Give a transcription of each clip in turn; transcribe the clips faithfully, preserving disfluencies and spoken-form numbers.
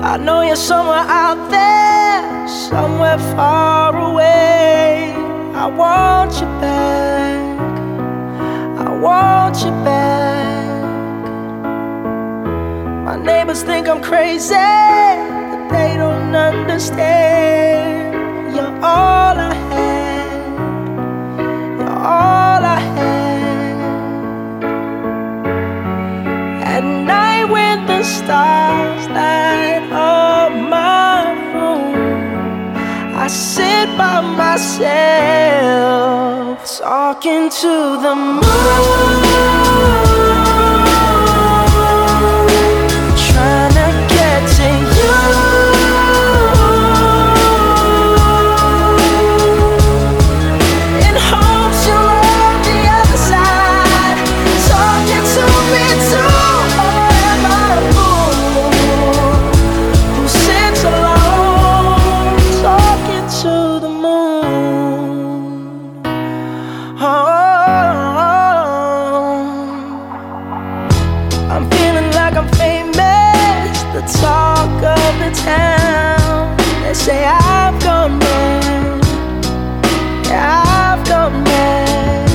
I know you're somewhere out there, somewhere far away. I want you back, I want you back. My neighbors think I'm crazy, but they don't understand. You're all I had, you're all I had. At night when the stars light up my room, I sit by myself talking to the moon, trying to get to you. In hopes you're on the other side, talking to me too. Or am I a fool who sits alone, talking to the moon? Oh, I'm feeling like I'm famous, the talk of the town. They say I've gone mad, yeah, I've gone mad.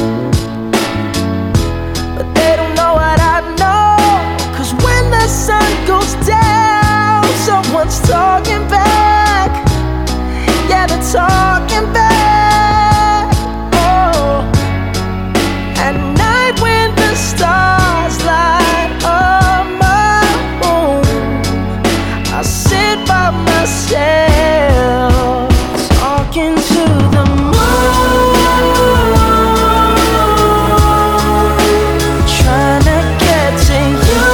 But they don't know what I know, 'cause when the sun goes down, someone's talking back. Yeah, they're talking back. Oh, at night when the stars light up my room, I sit by myself talking to the moon, trying to get to you.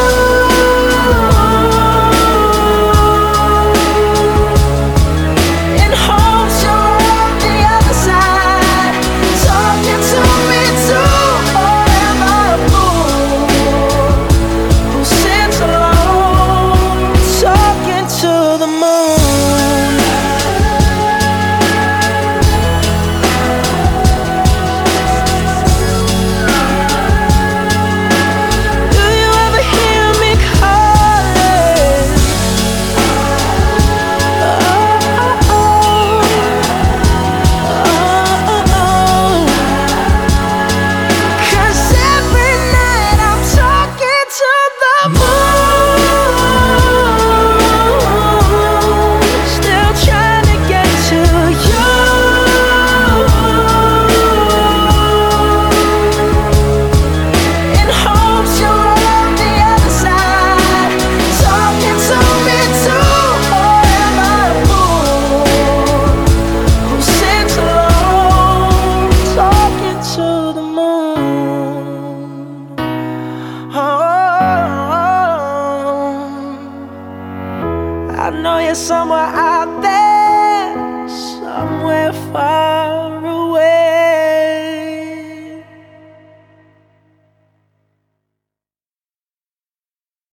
In hopes you're on the other side, talking to me too. Or am I a fool who sits alone, talking to the moon? Do you ever hear me calling? Oh, oh, oh. Oh, oh, oh. 'Cause every night I'm talking to the moon, still trying to get to you. In hopes you're on the other side, talking to me too. Or am I a fool who sits alone, talking to the moon? Oh, I know you're somewhere out there, somewhere far